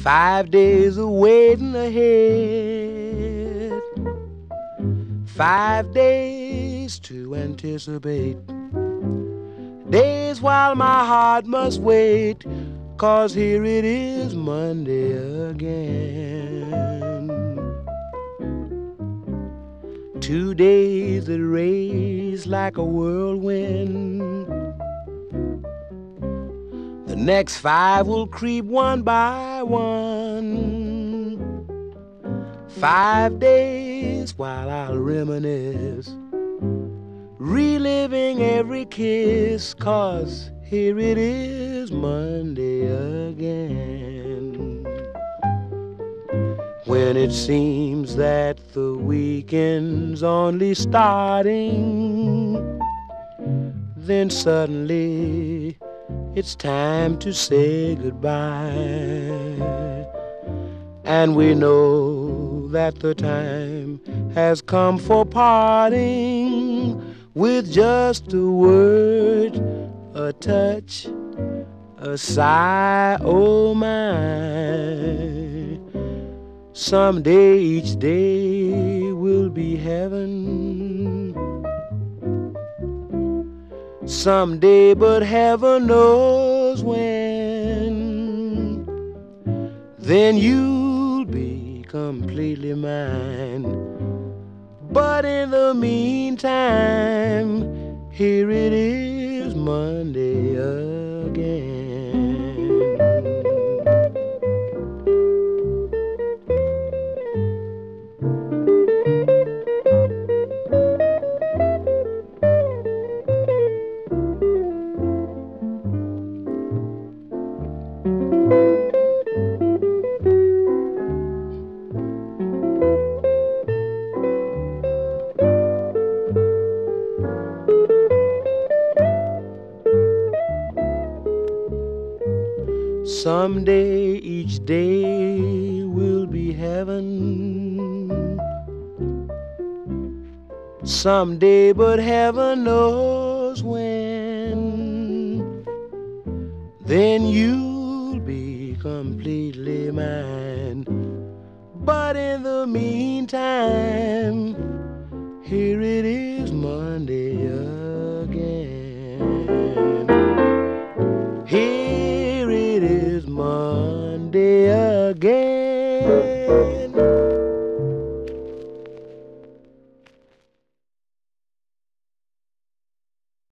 5 days of waiting ahead, 5 days to anticipate, days while my heart must wait, 'cause here it is Monday again. 2 days that race like a whirlwind, the next 5 will creep one by one. 5 days while I'll reminisce, reliving every kiss, 'cause here it is Monday again. When it seems that the weekend's only starting, then suddenly it's time to say goodbye. And we know that the time has come for parting, with just a word, a touch, a sigh, oh my. Someday each day will be heaven, someday, but heaven knows when. Then you'll be completely mine. But in the meantime, here it is Monday again. Someday each day will be heaven, someday, but heaven knows when. Then you'll be completely mine. But in the meantime, here it is Monday again. Here it is Monday again.